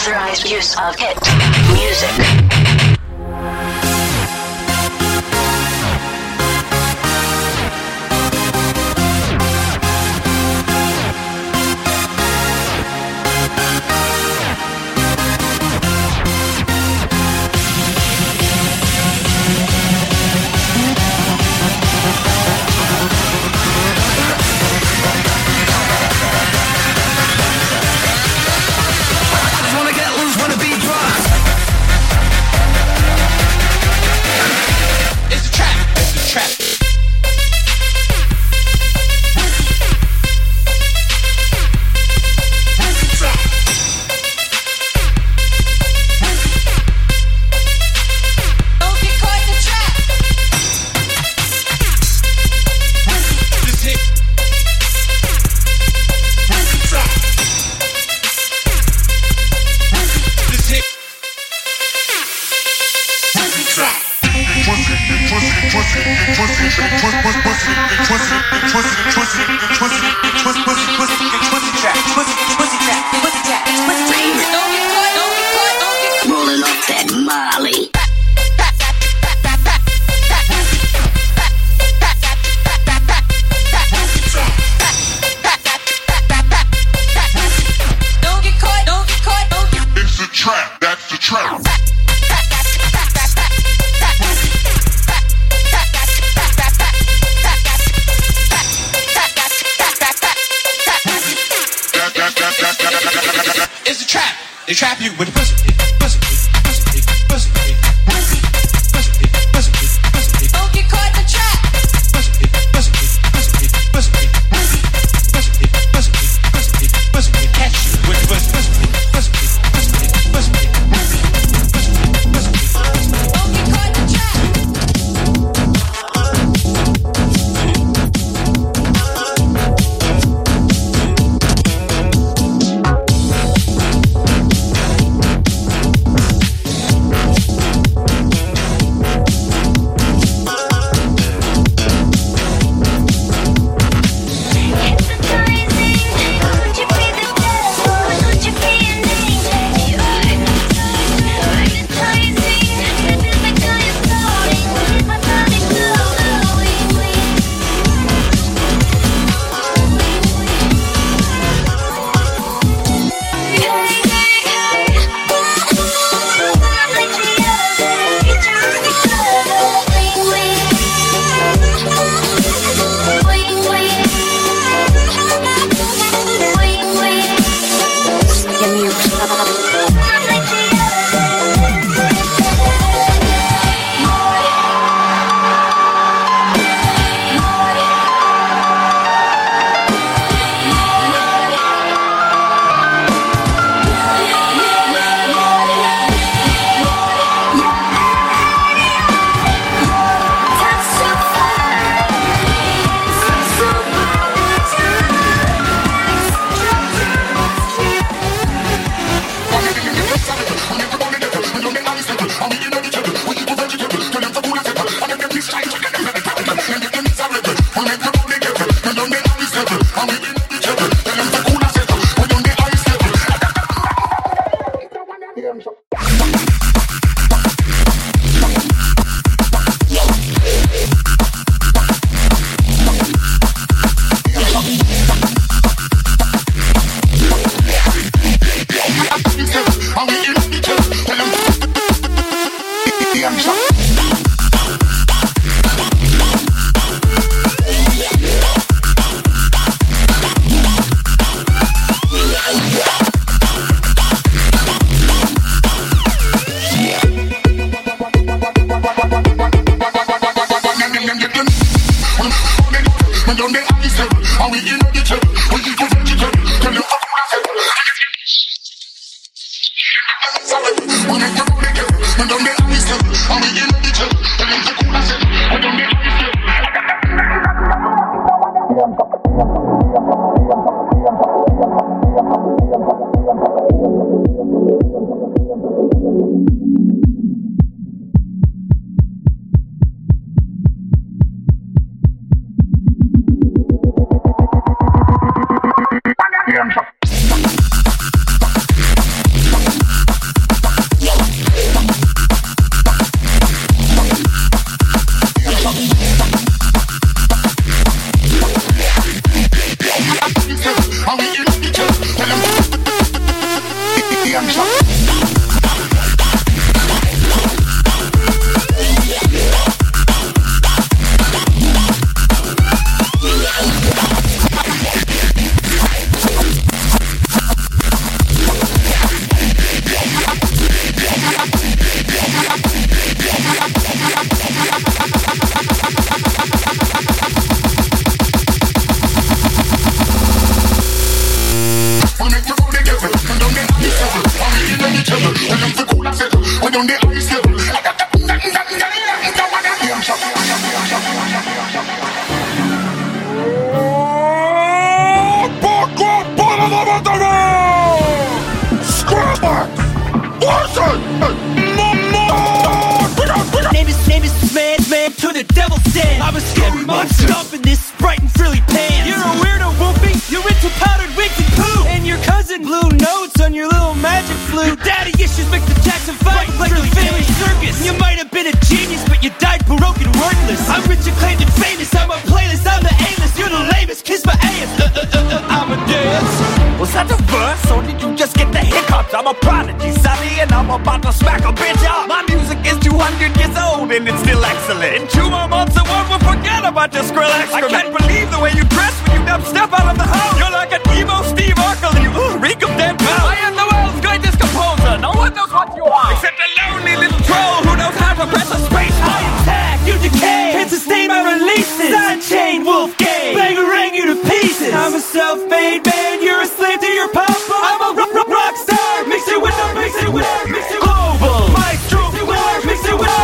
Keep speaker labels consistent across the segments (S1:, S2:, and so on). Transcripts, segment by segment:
S1: unauthorized use of hit music. Rolling off that Molly.
S2: It's a trap, that's the trap.
S3: It's a trap. They trap you with pussy, pussy, pussy, pussy, pussy, pussy, pussy.
S4: Don't get caught in the trap.
S3: Pussy, pussy, pussy, pussy, pussy, pussy, pussy, pussy. Catch you with pussy, pussy, pussy, pussy, pussy, pussy, pussy.
S4: Don't get caught in the trap.
S2: on the road! Scrambler! Listen!
S3: Name is man to the devil's den. I'm a scary monster up in this bright and frilly pan. You're a weirdo, Wolfie. You're into powdered wigs and poo. And your cousin blew notes on your little magic flute. Daddy issues make the Jackson 5 like the family circus. You might have been a genius, but you died broke and worthless. I'm rich, acclaimed, and famous. I'm a playlist, I'm the A-list. You're the lamest, kiss my ass. I'm a dance.
S5: Was that the verse, or did you just get the hiccups? I'm a prodigy, Sonny, and I'm about to smack a bitch up. My music is 200 years old, and it's still excellent. In 2 more months, the world will forget about your Skrillex. I can't believe the way you dress when you step out of the house. You're like an emo Steve Urkel, you reek of dead mouse. I am the world's greatest composer. No one knows what you are, except a lonely little troll who knows how to press a space bar.
S3: I attack, you decay. Can't sustain my releases. Sidechain, Wolfgang, bang you to pieces. I'm a self-made man. You're a slave to your papa. I'm a rock star. Mix it with global maestro. Mix it with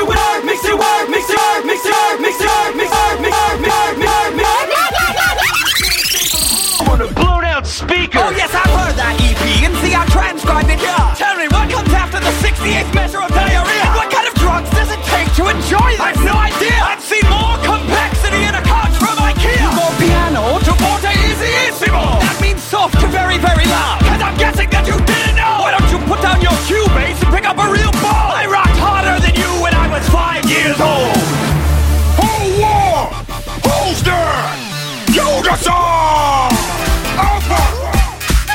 S3: on a blown out speaker.
S5: Oh yes, I've heard that EP, and see I transcribed it here. Tell me, what comes after the 68th measure of diarrhea? And what kind of drugs does it take to enjoy this? I've no idea. I've seen more complexity in a couch from IKEA. You go piano to fortissimo. That means soft to very, very loud. Cause I'm guessing that you didn't know. Why don't you put down your Cubase and pick up a real ball? I rocked harder than you when I was 5 years old.
S2: Whole war! Who's there? You the song! Alpha!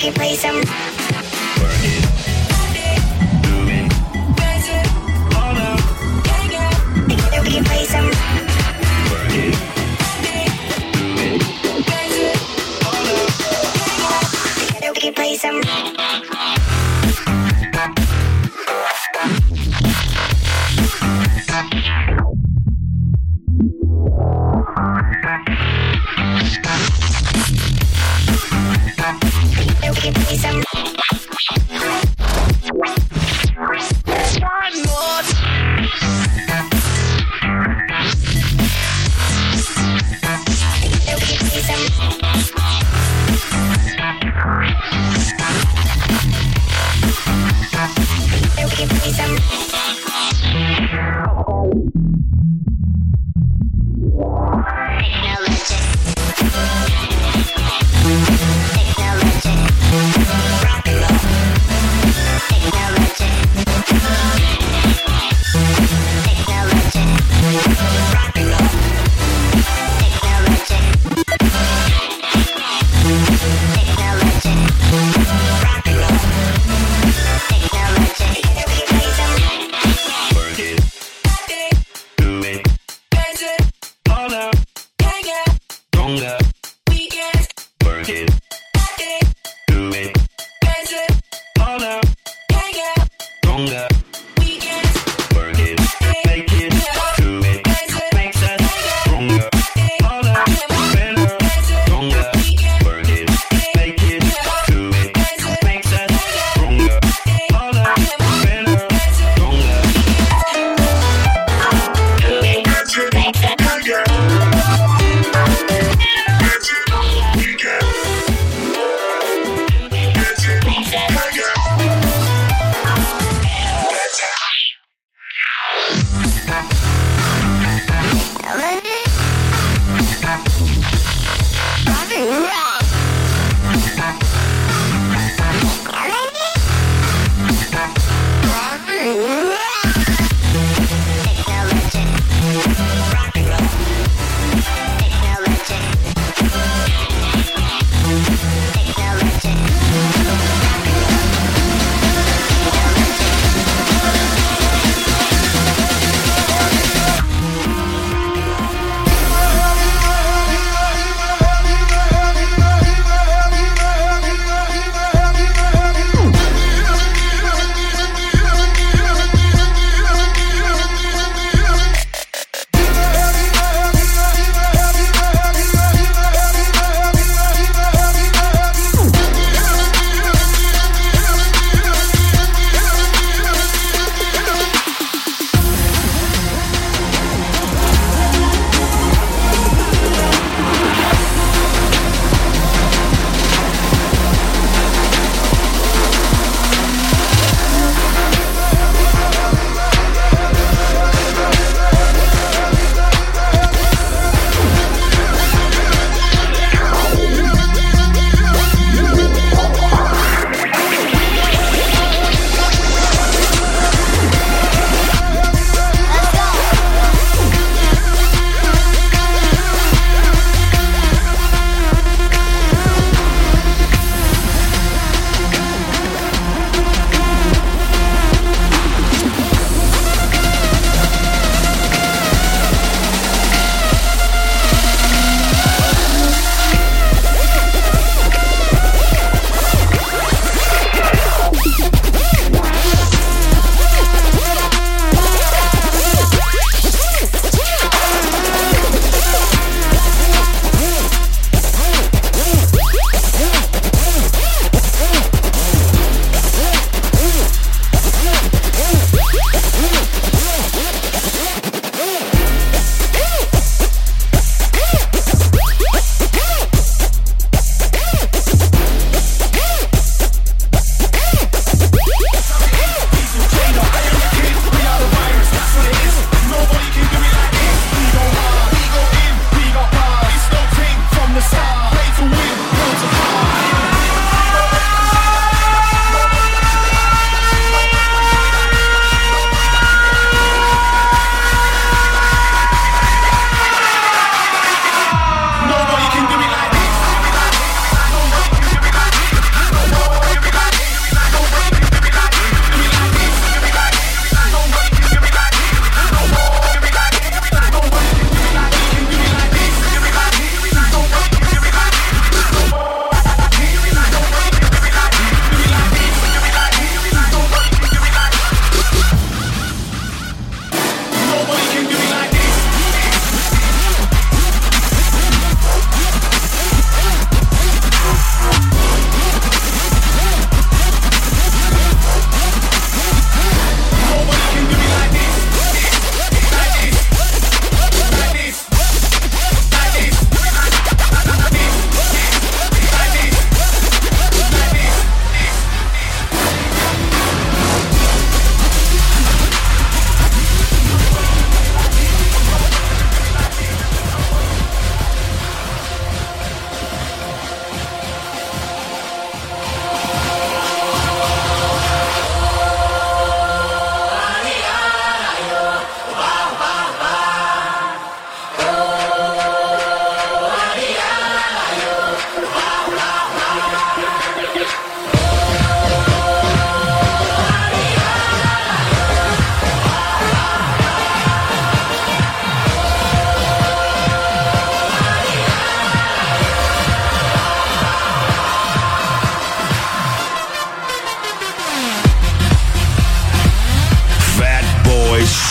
S1: can play some. We can play some. We can play some. We can play some.
S2: Weekend.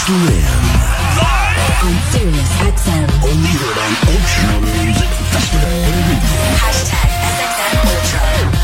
S2: Slim.
S6: On Sirius XM.
S2: Only heard on Ultra Music Festival.
S6: Hashtag SXM Ultra.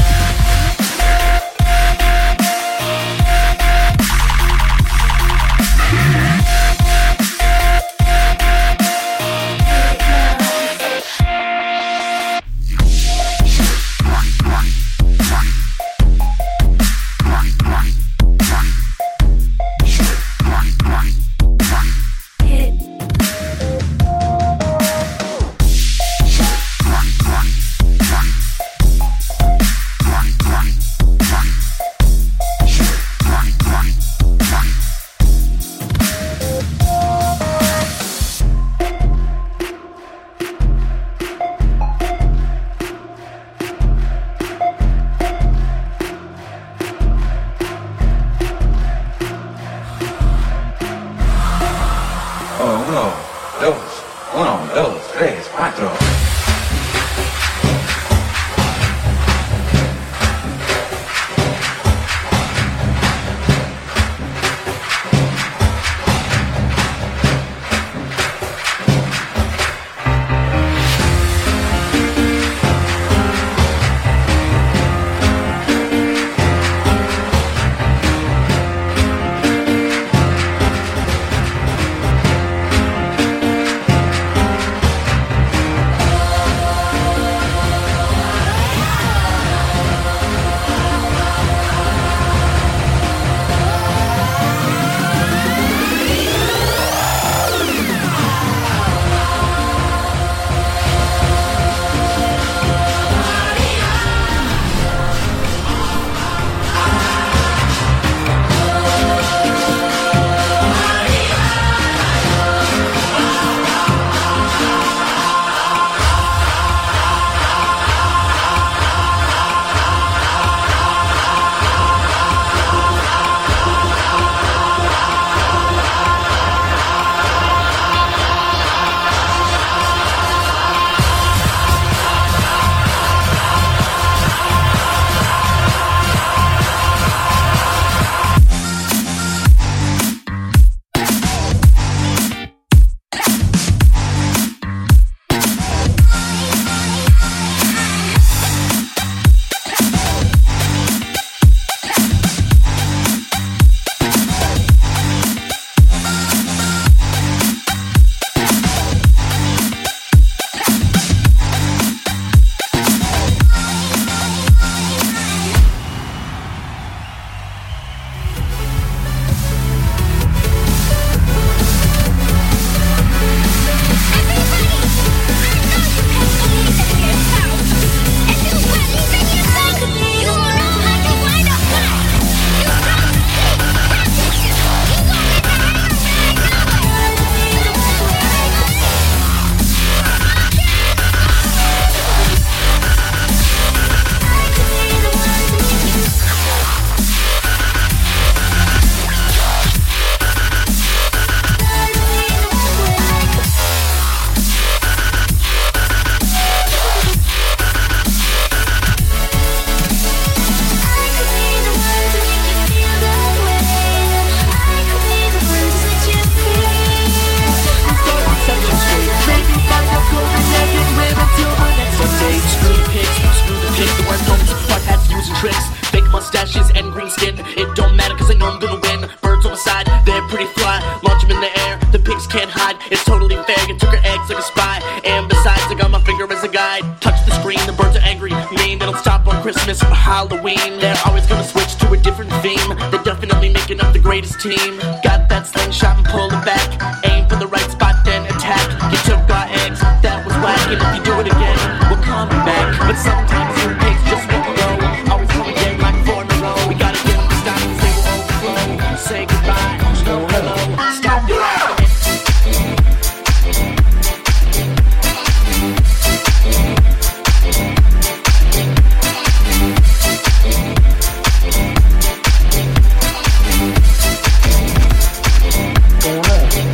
S7: Halloween, they're always gonna switch to a different theme. They're definitely making up the greatest team. Got that slingshot and pull it back. Aim for the right spot, then attack. You took our eggs, that was whack. And if you do it again, we're coming back. But sometimes your pigs just won't go. Always come again like 4 in a row. We gotta get them to stop because they will overflow. Say goodbye, no hello. Stop the ride.
S2: Going on.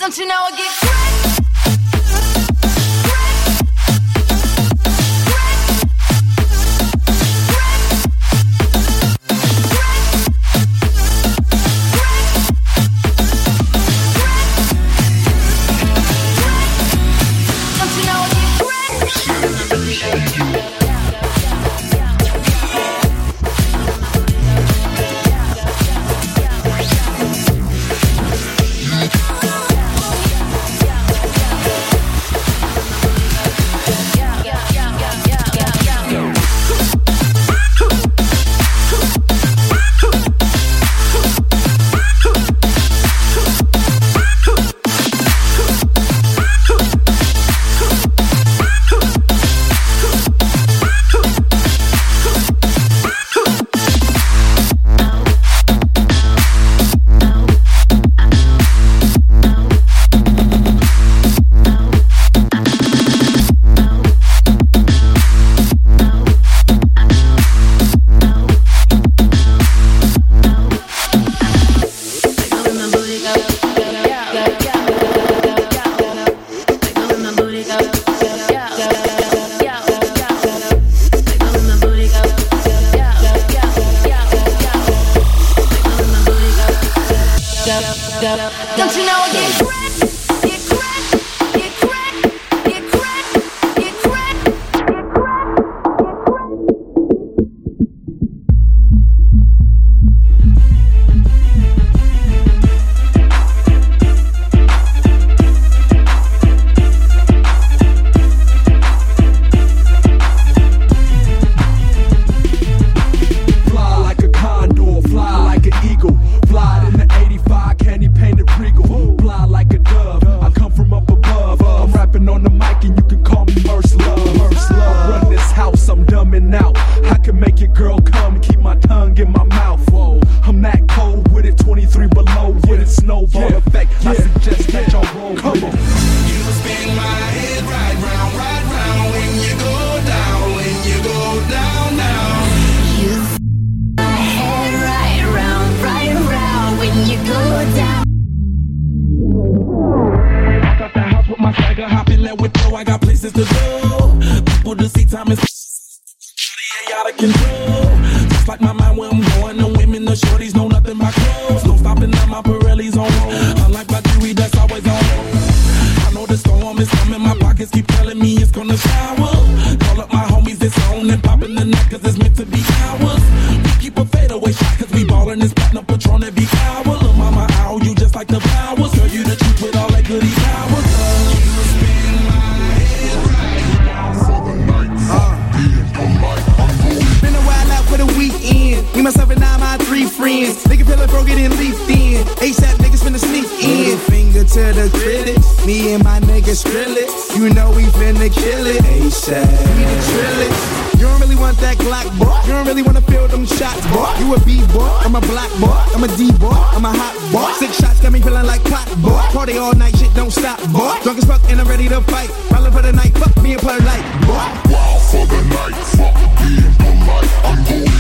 S4: Don't you know I get cracked? Don't you know I get cracked? Get cracked? Get cracked? Get cracked? Get cracked?
S8: Fly like a condor, fly like an eagle, fly in the 85 candy painted regal, fly like a dove. I come from up above. I'm rapping on the mic and you can call me Merce Love. Merce Love, run this house, I'm dumbing out. I can make your girl come, keep my tongue in my mouth. Whoa, I'm that cold with it, 23 below with it, snowball effect. I suggest that y'all roll. Come on.
S2: You spin my head right round when you go down, when you go down, down.
S1: My head right around when you go down.
S2: Walk out the house with my swagger, hop in that window. I got places to go. People to see, time is out of control. Just like my mind where I'm going, the women, the shorties know nothing but clothes. No stopping at my Pirelli's on roll. Unlike my jewelry, that's always on roll. I know the storm is coming, my pockets keep telling me it's gonna shower. Call up my homies, it's on and popping the neck, cause it's meant to be ours. We keep a fadeaway shot, cause we ballin' this platinum Patron every hour. Look, mama, ow, you just like the flowers. Girl, you the truth with all that goody powers. You spin my head right for the night.
S9: Been a while out for the weekend. Me, myself, and now my 3 friends. Nigga feelin' broke it and leafed in. ASAP niggas finna sneak in. Finger to the critics. Me and my niggas drill it. You know we finna kill it. ASAP. We the drill it. You don't really want that Glock, boy. You don't really wanna feel them shots, boy. You a B-boy, I'm a black boy. I'm a D-boy, I'm a hot boy. 6 shots got me feeling like pot, boy. Party all night, shit don't stop, boy. Drunk as fuck and I'm ready to fight. Rollin' for the night, fuck me and polite, boy.
S2: Wow for the night, fuck being polite, I'm going.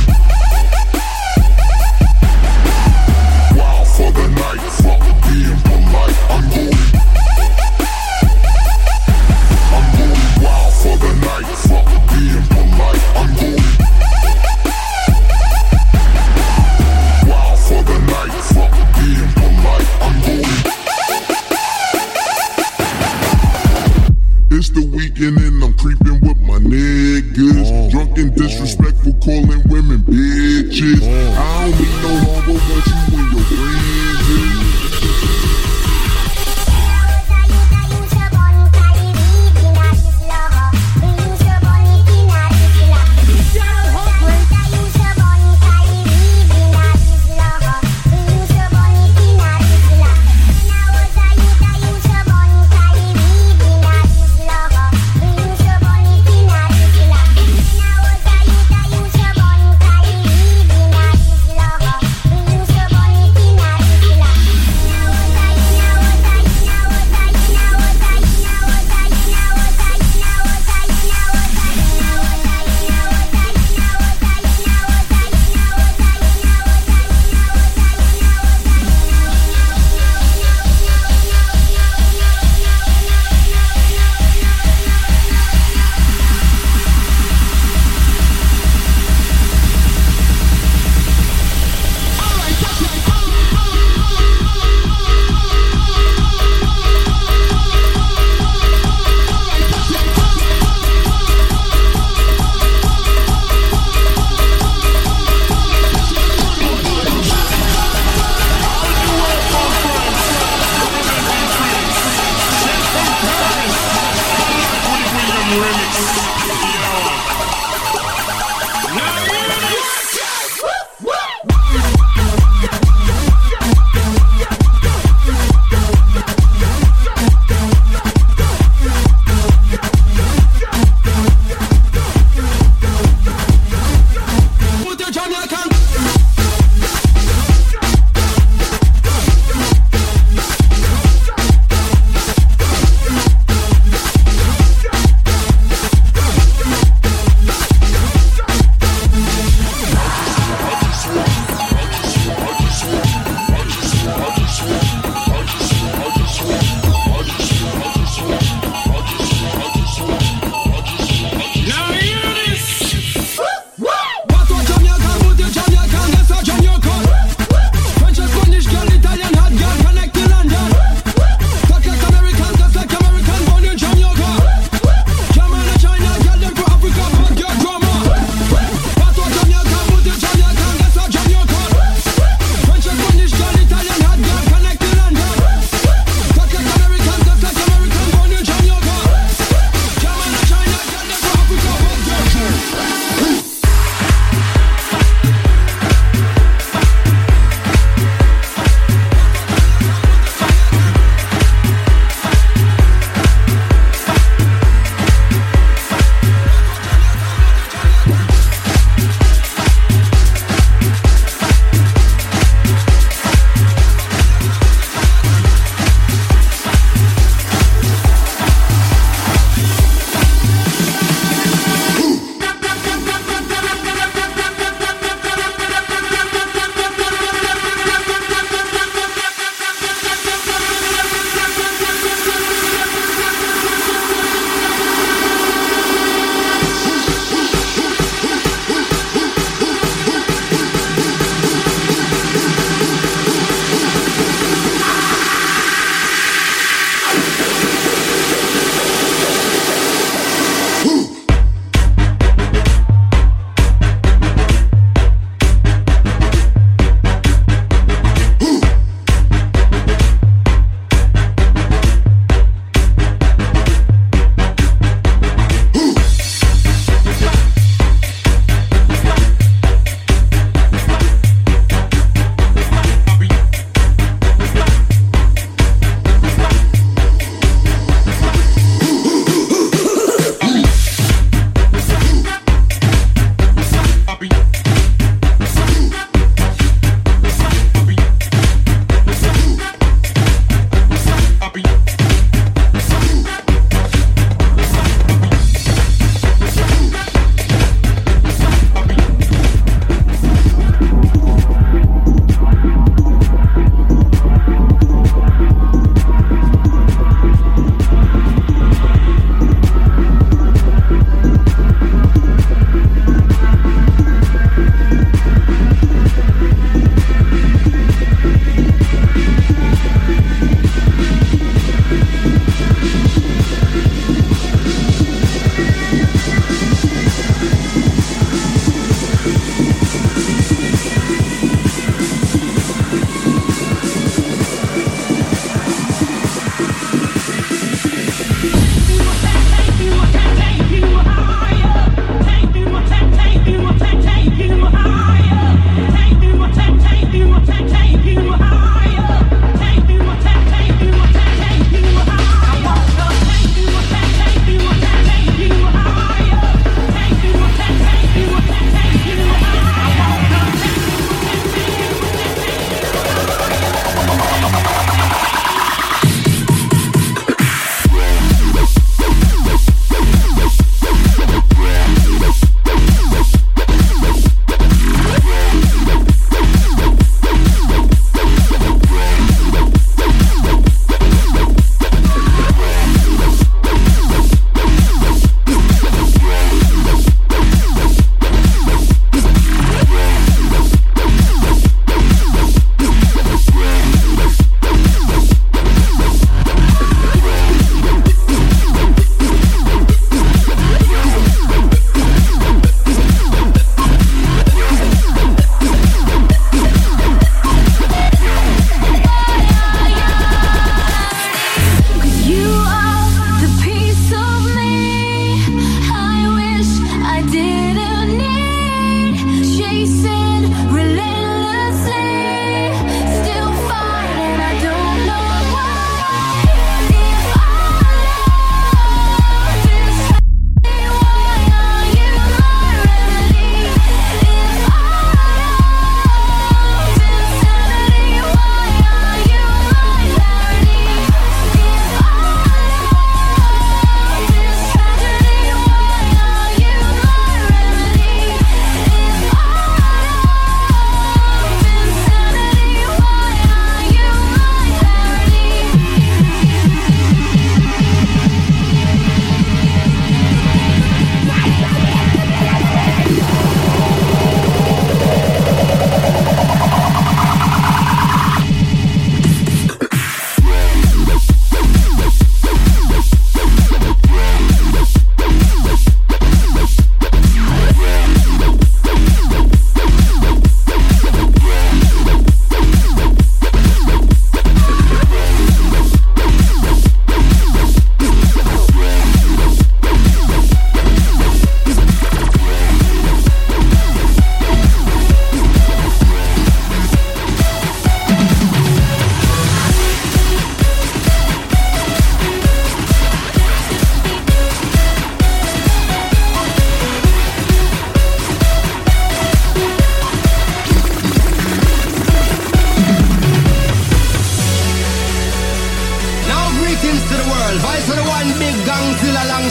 S2: Wow for the night, fuck being polite, I'm going. I'm going wild for the night, fuck being polite, I'm going. Wow for the night, fuck being polite, I'm going. It's the weekend and I'm creeping with my niggas. Drunk and disrespectful, calling women bitches. I don't need no longer want you and your friends.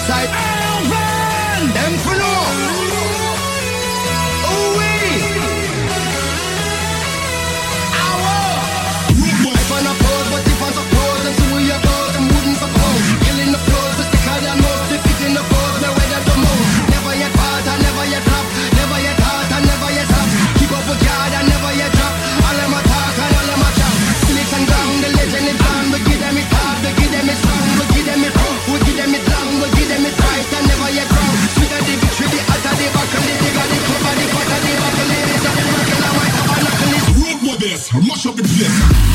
S9: side. Alvin! Them for no. Ooh-wee! If I'm not pose, but if I'm suppose, then so will you go, them wouldn't suppose. Killing the flows, the sticker than most, the fit in the pose, the way that the most. Never yet part, and never yet drop. Never yet heart, and never yet stop. Keep up with God, and never yet drop. All them attack, and all them attack. Slicks and ground, the legend is gone. We give them it hard, we give them it strong. We give them it rough, we give them it long. We give them it right, and never yet wrong. Sweeter the victory, the hotter the buckle, the bigger the cover, the fatter the buckle. Ladies and the buckle, and white up and knuckle is.
S2: Road with this, mash up the place.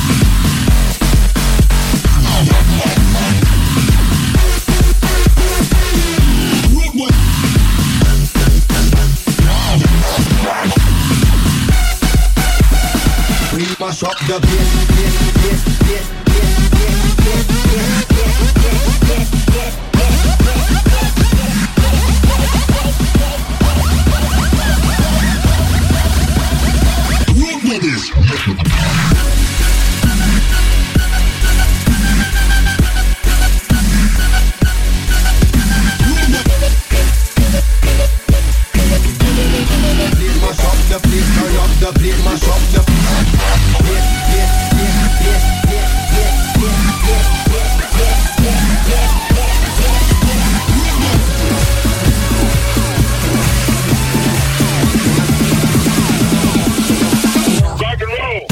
S9: We mash up the place.
S2: Road with this.
S9: Mash up the place, turn up the place, mash up the
S2: Rock and roll.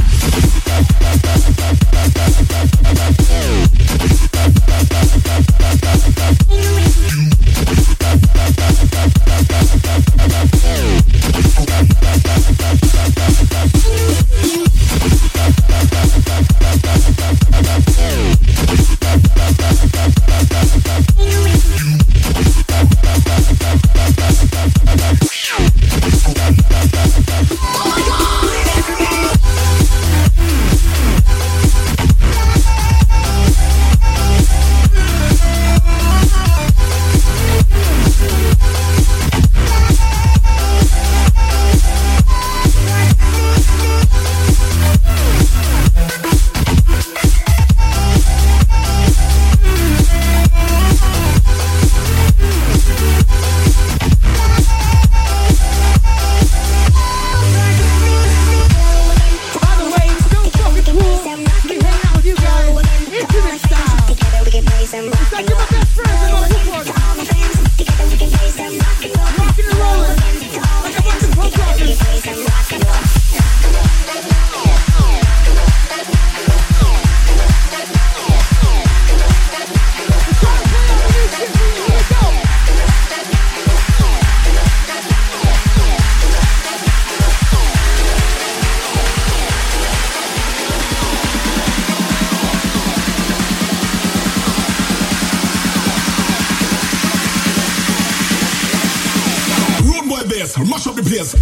S2: Mash up the place.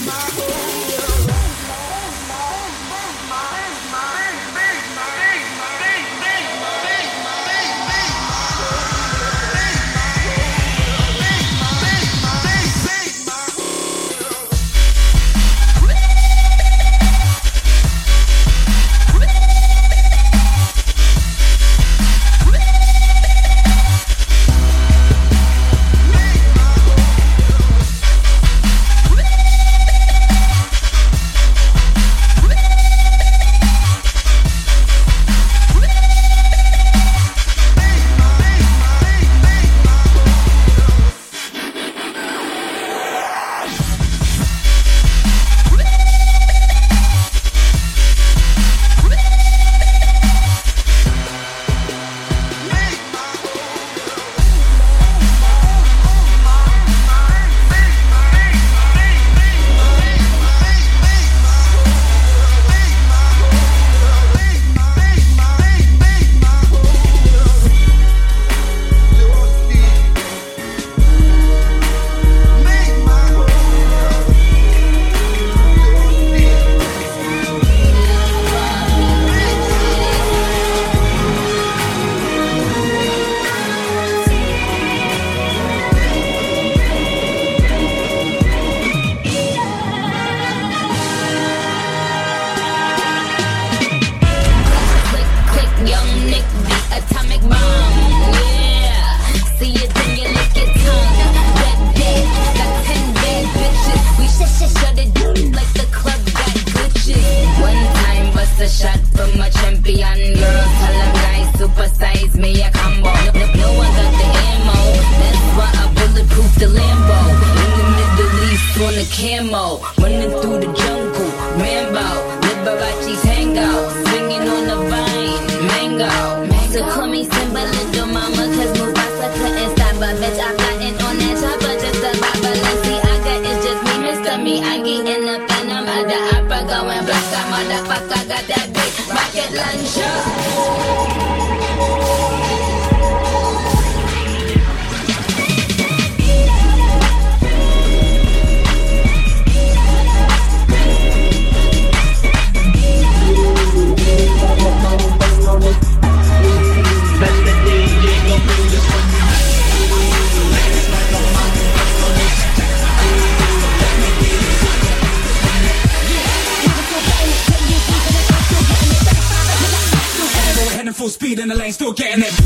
S10: camo, running through the jungle, Rambo, Liberace's hangout, swinging on the vine, mango. So call me Simba, little mama, cause Mufasa couldn't stop a bitch. I'm flying on that chopper, just a Balenciaga, it's just me, Mr. Miyagi, in the Phantom of the Opera, going black, that motherfucker got that big rocket launcher.
S2: Full speed in the lane, still getting it.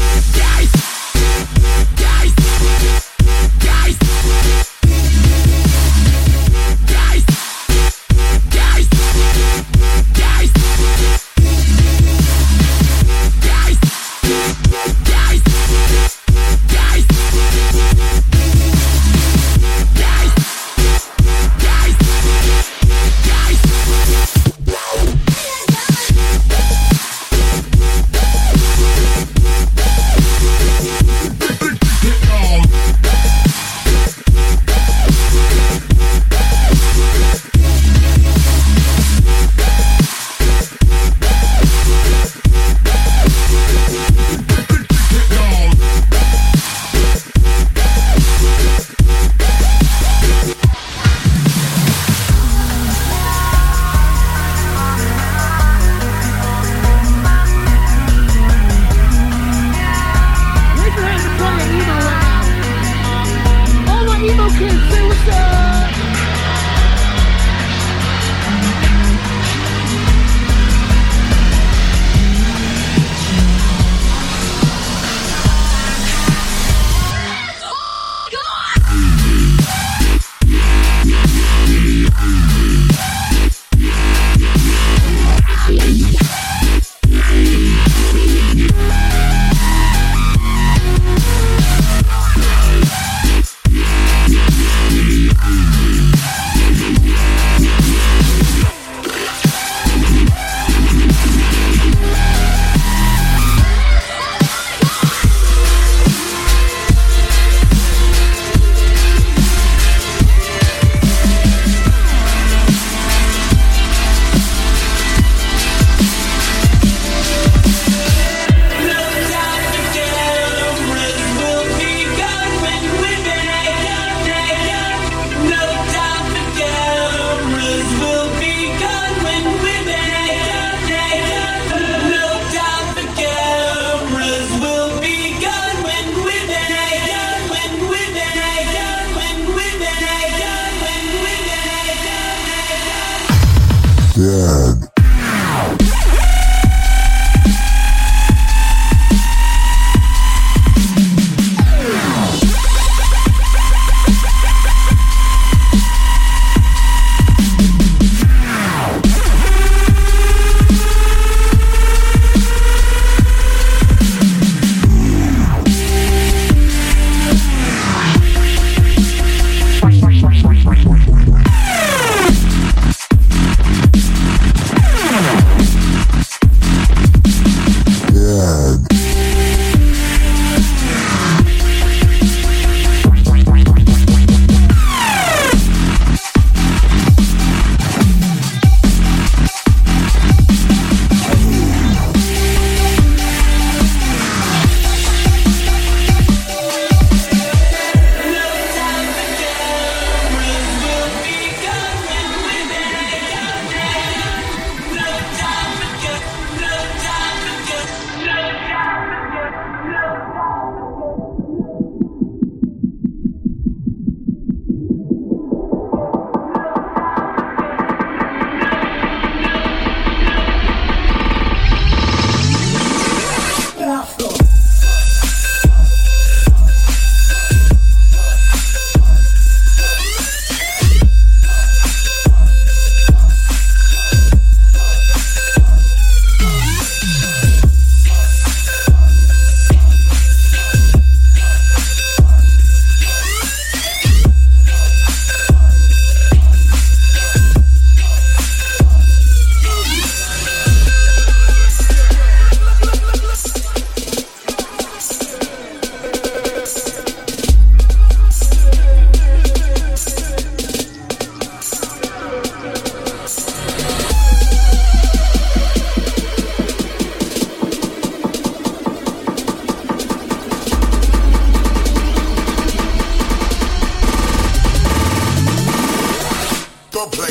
S11: Don't play.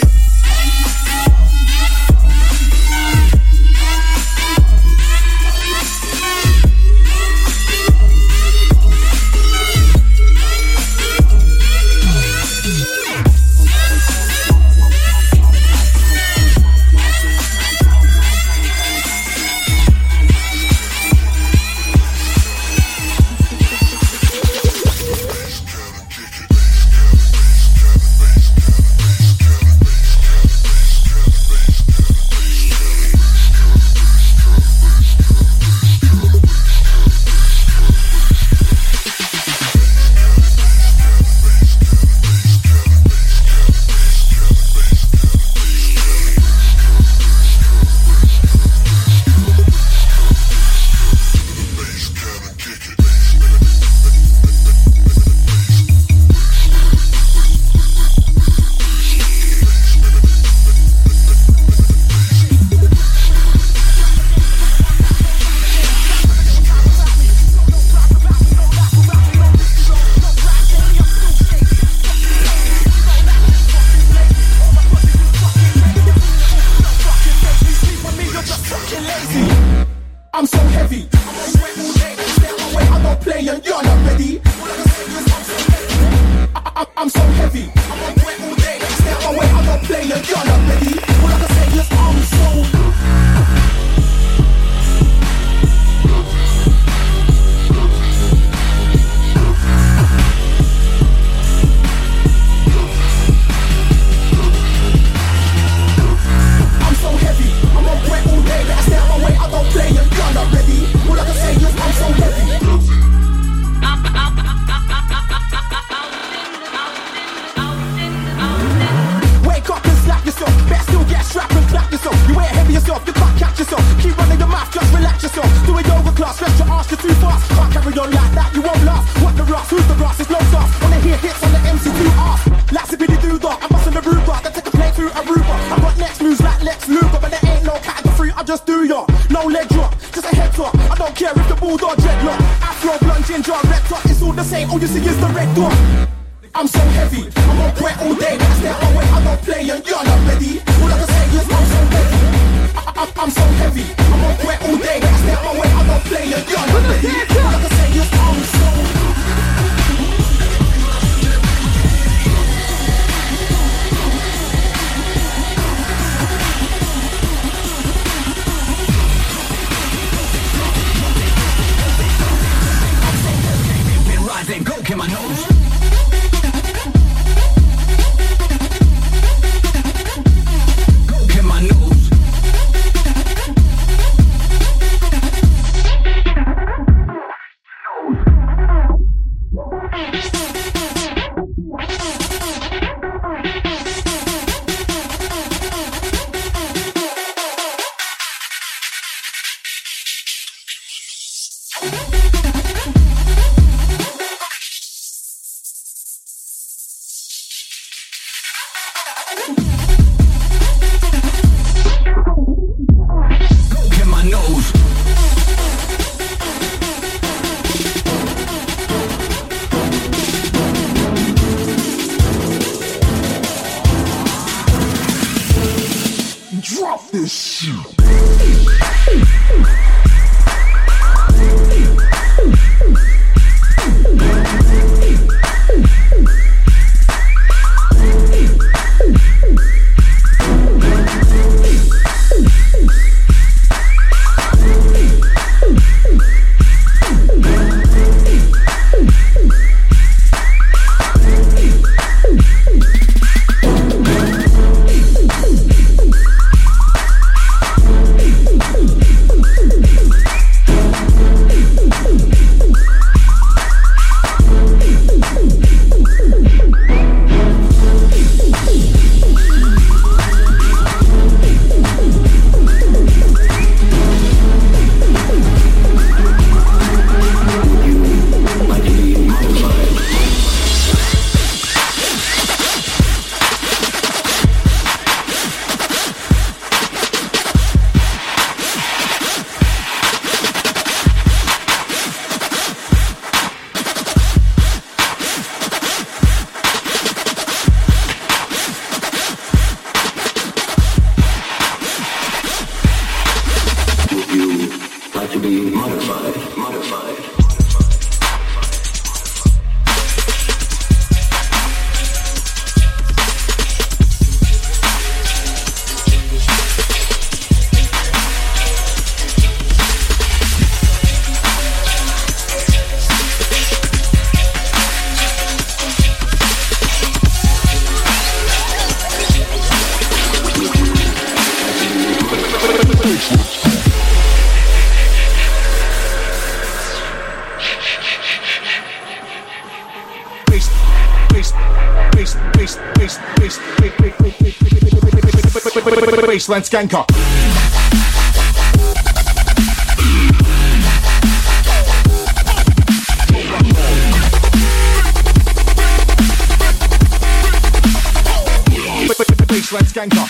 S12: I'm so heavy. I'm on sweat all day. Step away, I don't play and you're not ready. All I can say is I'm so heavy. I'm on sweat all day. Step away, I don't play and you're not ready. All I can say is I'm so. All you see is the red dot. I'm so heavy, I'm on wet all day. Step away, I don't play and you're not ready. All I can say is I'm so heavy. I'm so heavy, I'm on wet all day. Step away, I don't play and you're not ready. All I can say is I'm so.
S5: Coke in my nose. Coke in my nose.
S12: Drop this shit.
S11: Baseline skanker. Baseline skanker.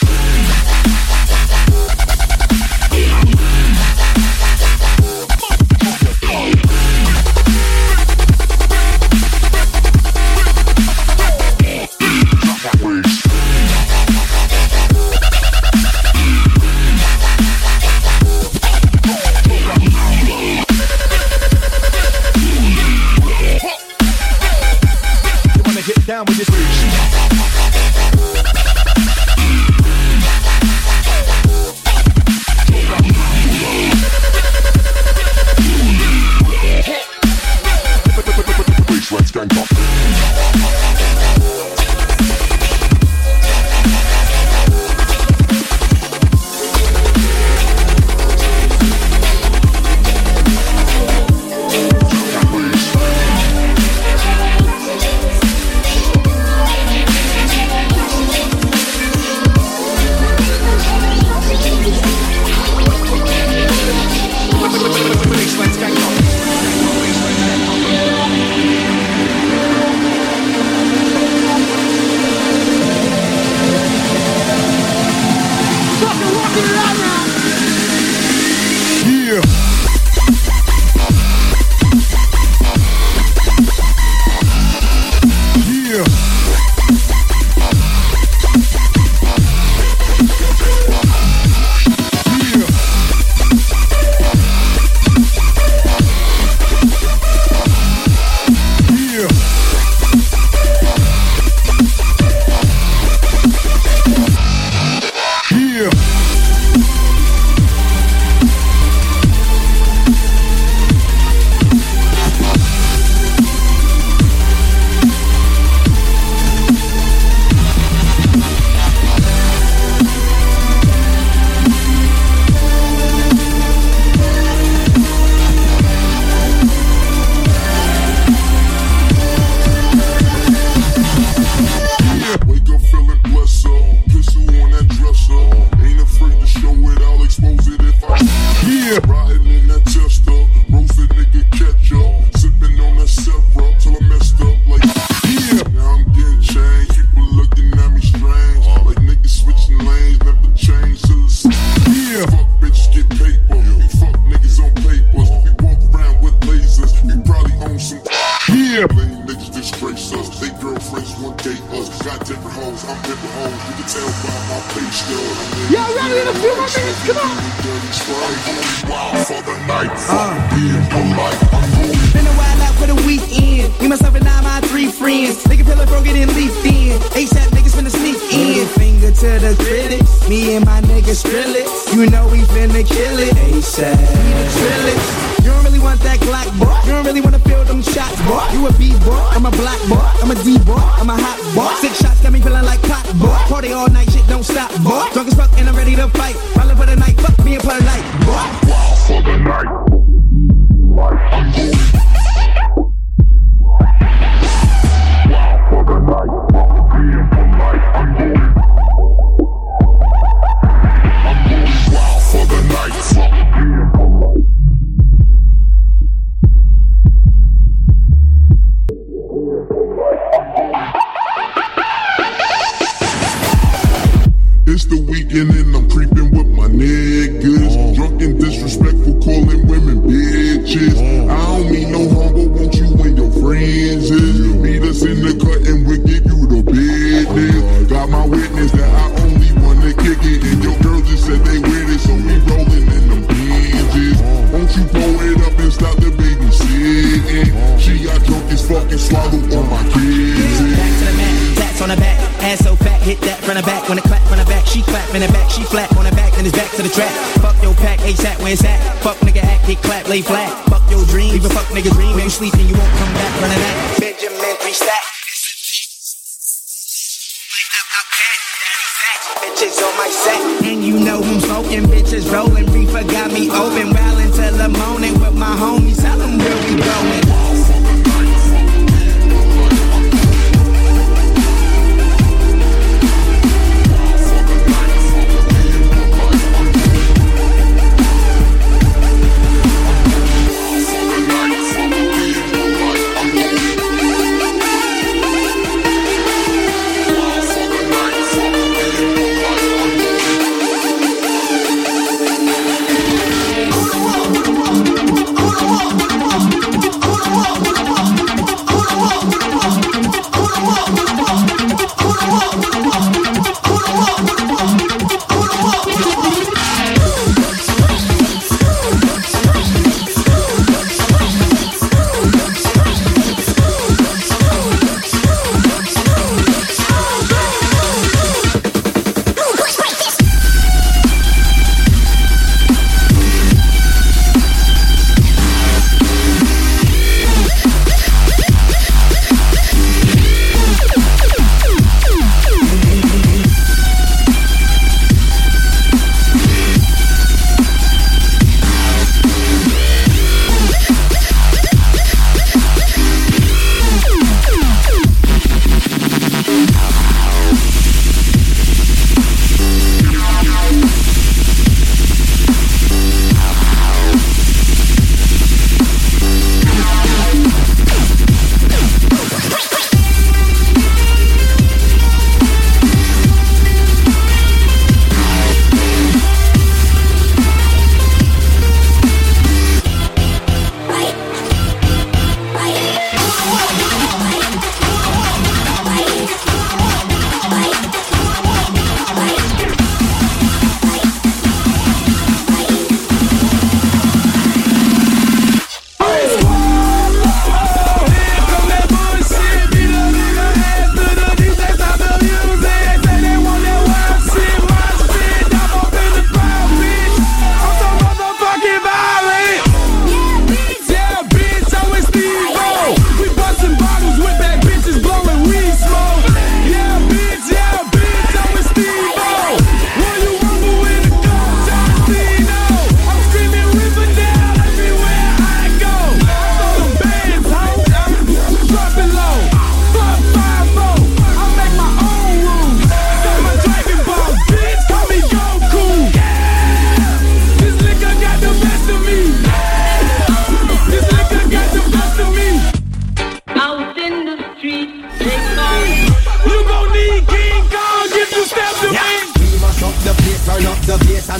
S11: Down with this baseline skanker.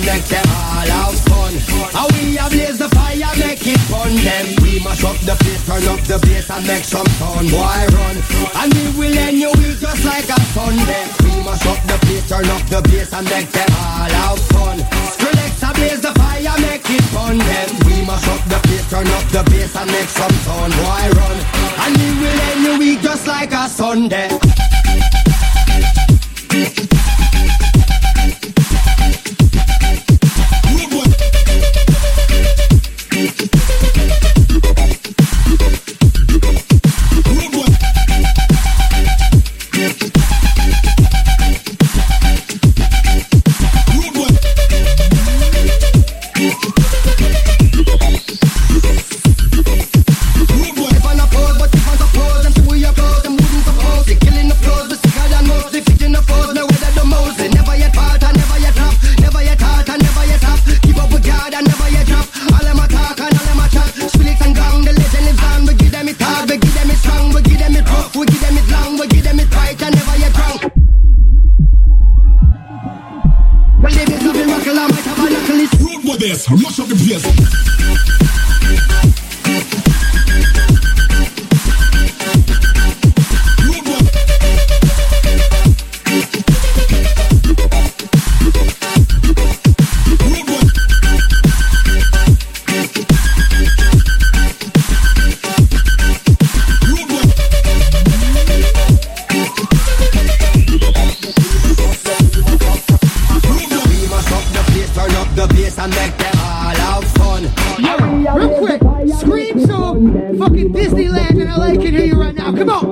S13: make them all have fun. And we ablaze the fire, make it fun. Them we mash up the place, turn up the bass and make some sound. Boy run, and we will end your week just like a Sunday. We mash up the place, turn up the bass and make them all have fun. Skrillex ablaze the fire, make it fun. Them we mash up the place, turn up the bass and make some sound. Boy run, and we will end your week just like a Sunday.
S12: Rush up the place.
S14: Disneyland in LA can hear you right now. Come on.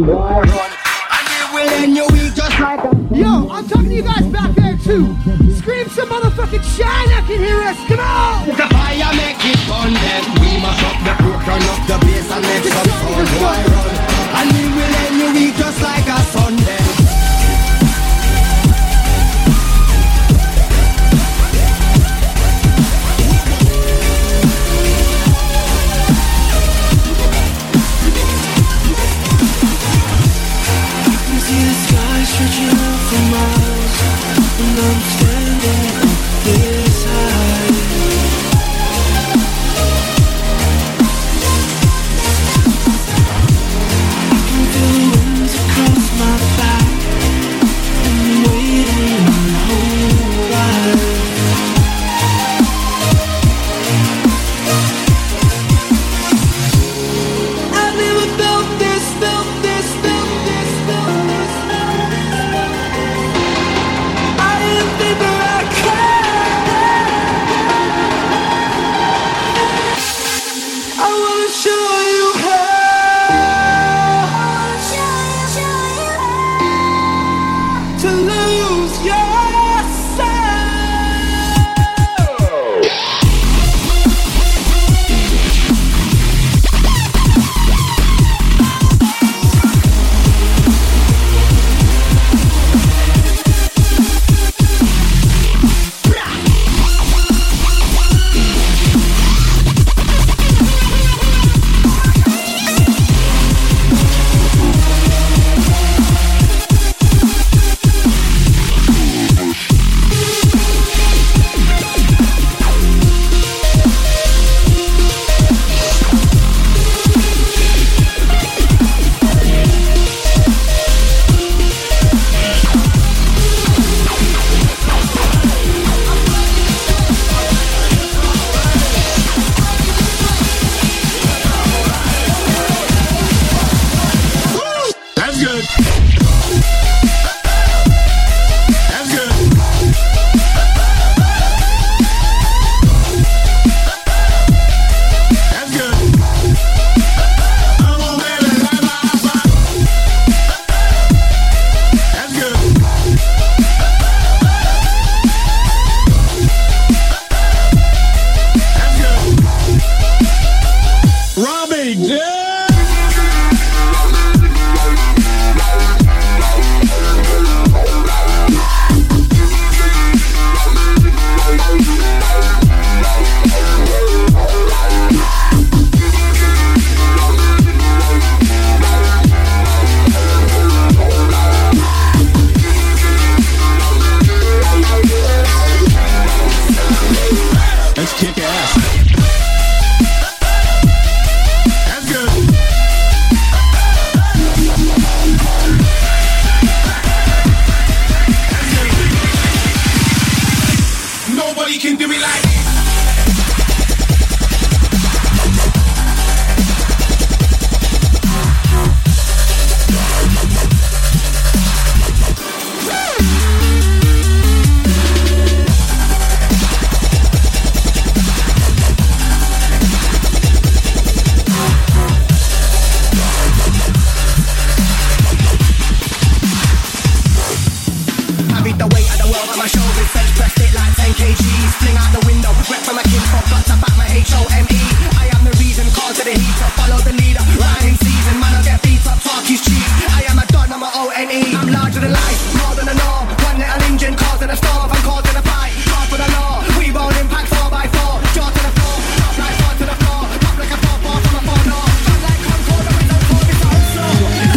S14: Yo, I'm talking to you guys back there too. Scream some motherfucking China can hear us. Come on.
S13: The fire make it fun. Then we must up the brook, turn up the bass and make some sound. Boy run, and we will end your week just like a Sunday.
S15: Stretching out for miles, and I'm standing on this high. I can feel the winds across my back, and waiting on the whole ride. I've never felt this, felt this, felt this, felt this.
S13: world on my shoulders, bench pressed it like 10 kgs. Fling out the window, rep from my kinfolk, got to back my HOME. I am the reason, cause of the heater, follow the leader, riding season, man I get beat up, talk is cheap. I am a don, I'm a ONE, I'm larger than life, more than a norm. One little engine causing a storm, I'm causing a fight, hard for the law. We won't impact 4x4, jaw to the floor, top like 4 to the floor, pop like a 4-4 from a 4-door. Fun like Concord, the window for it's on slow.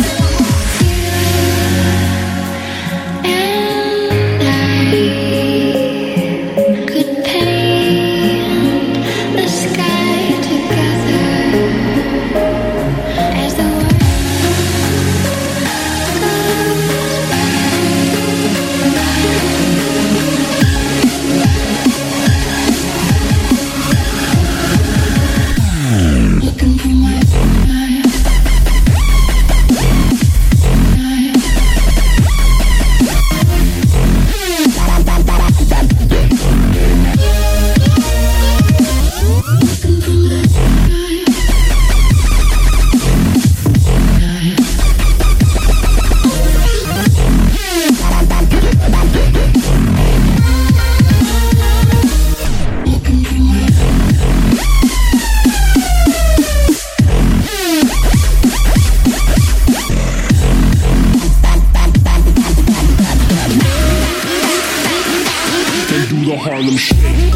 S2: Harlem Shake.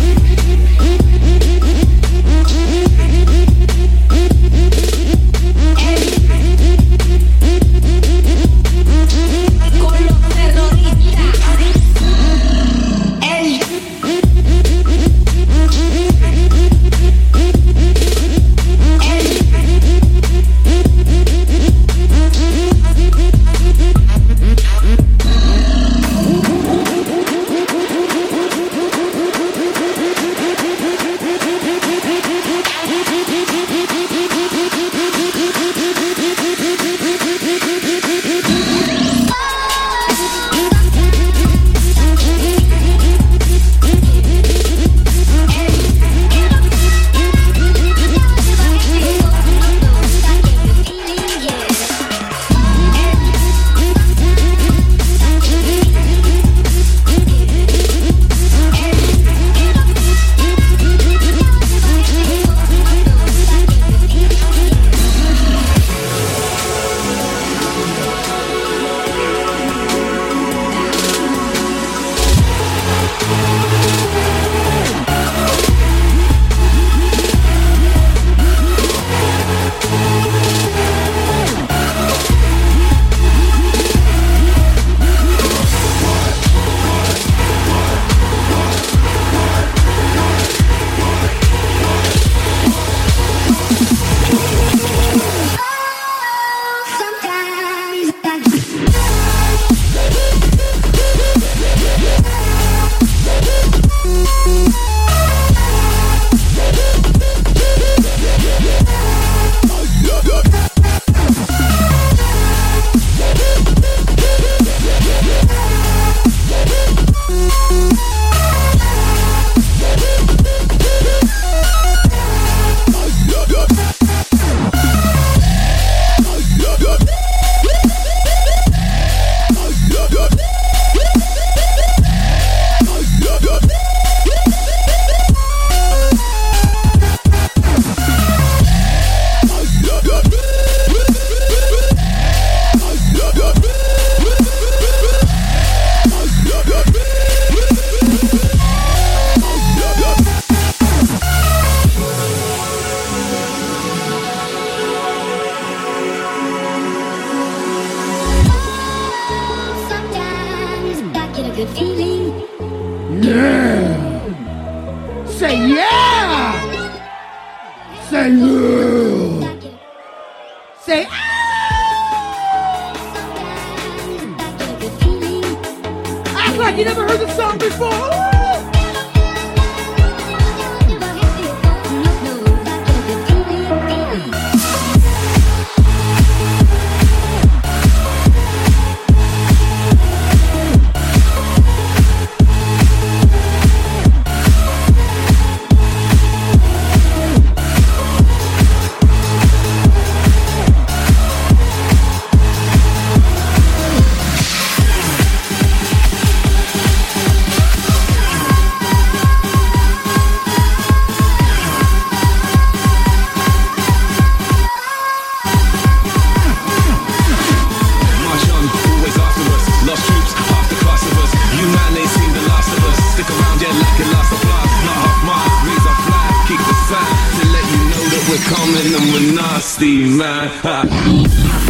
S2: 69.